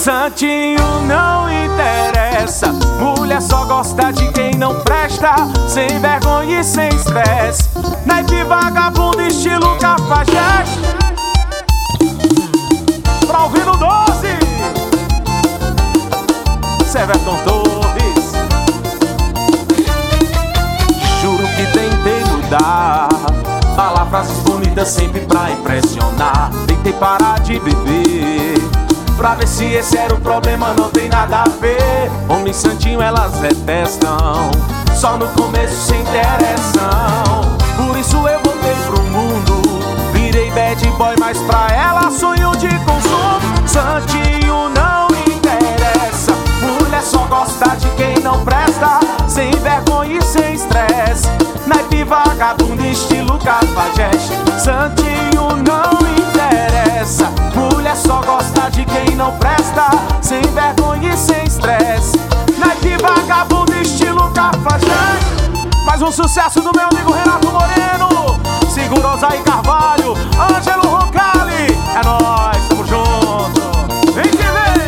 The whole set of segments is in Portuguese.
Santinho não interessa, mulher só gosta de quem não presta, sem vergonha e sem estresse. Naipe vagabundo estilo Cafajeste. Pra ouvir no 12, Severton Torres. Juro que tentei mudar, falar frases bonitas sempre pra impressionar. Tentei parar de beber, pra ver se esse era o problema, não tem nada a ver. Homem santinho elas detestam, só no começo se interessam. Por isso eu voltei pro mundo, virei bad boy, mas pra ela sonho de consumo. Santinho não interessa, mulher só gosta de quem não presta, sem vergonha e sem estresse. Naipe vagabundo estilo Cafajeste. Santinho não interessa, mulher só gosta de quem não presta, sem vergonha e sem estresse. Naipe vagabundo estilo Cafajeste. Mais um sucesso do meu amigo Renato Moreno, segurou Zay Carvalho, Ângelo Roncalli. É nóis, tamo junto, vem que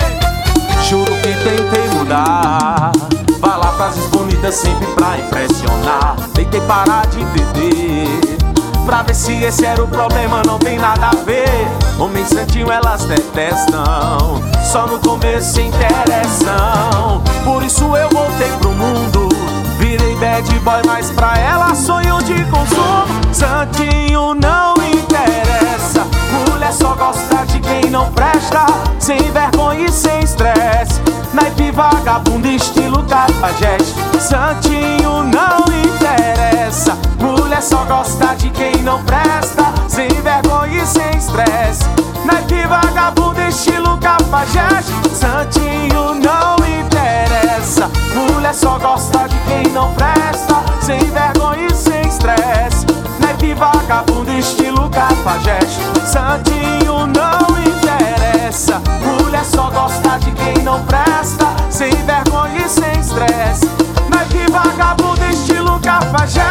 vem. Juro que tentei mudar, falar frases bonitas sempre pra impressionar. Tentei parar de beber, pra ver se esse era o problema, não tem nada a ver. Homem santinho elas detestam, só no começo se interessam. Por isso eu voltei pro mundo, virei bad boy, mas pra ela sonho de consumo. Santinho não interessa, mulher só gosta de quem não presta, sem vergonha e sem estresse. Naipe vagabundo estilo Cafajeste. Santinho não interessa, mulher só gosta de quem não presta, sem vergonha e sem estresse. Naipe vagabundo estilo Cafajeste. Santinho não interessa, mulher só gosta de quem não presta, sem vergonha e sem estresse. Naipe vagabundo estilo Cafajeste. Santinho não interessa, mulher só gosta de quem não presta, sem vergonha e sem estresse. Naipe vagabundo estilo Cafajeste.